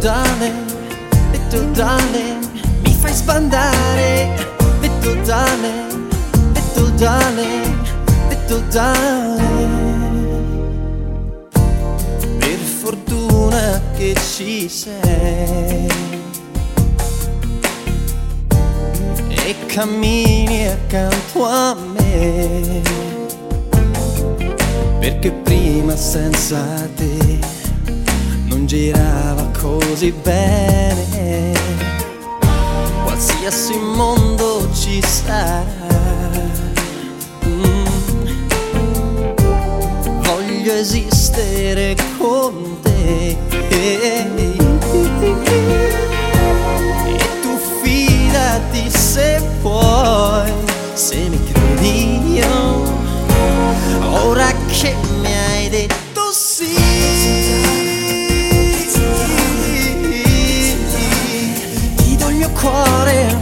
little darling, mi fai sbandare. Little darling, little darling, little darling. Per fortuna che ci sei e cammini accanto a me, perché prima senza te non girava così bene. Qualsiasi mondo ci sarà, voglio esistere con te. E tu fidati se puoi, se mi credi io, ora che mi hai detto sì. Ti do il mio cuore,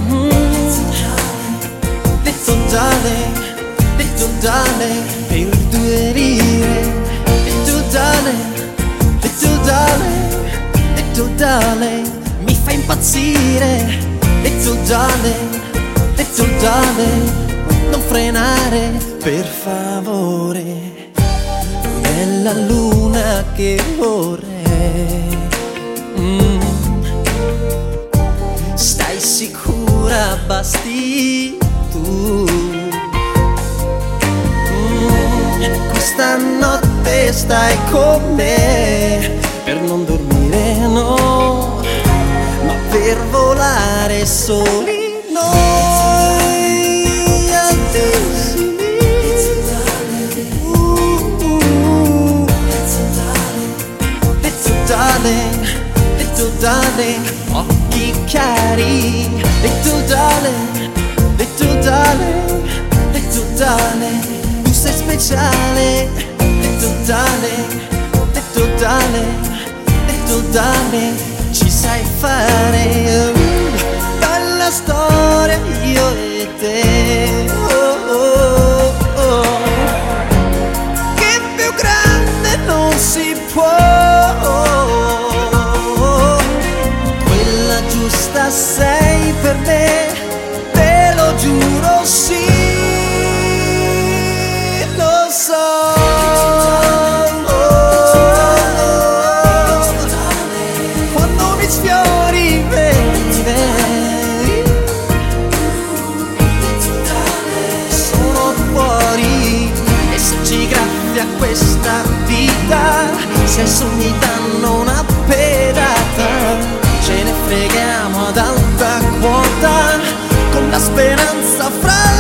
little darling, little darling, per 2 lire. Little darling, little darling, little darling, mi fa impazzire. Little darling, little darling, non frenare per favore. Non è la luna che vorrei. Stai sicura, basti tu. Questa notte stai con me, per non dormire no, ma per volare soli noi. Little darling, occhi chiari. Little darling, little darling, little darling, tu sei speciale. Little darling, little darling, little darling, ci sai fare. Bella storia io e te. Che più grande non si può. Giusta sei per me, te lo giuro, sì, lo so. Quando mi sfiori, baby, sono fuori. E se ci graffia questa vita, se ai sogni danno una pedata, ce ne freghiamo ad alta quota, con la speranza fra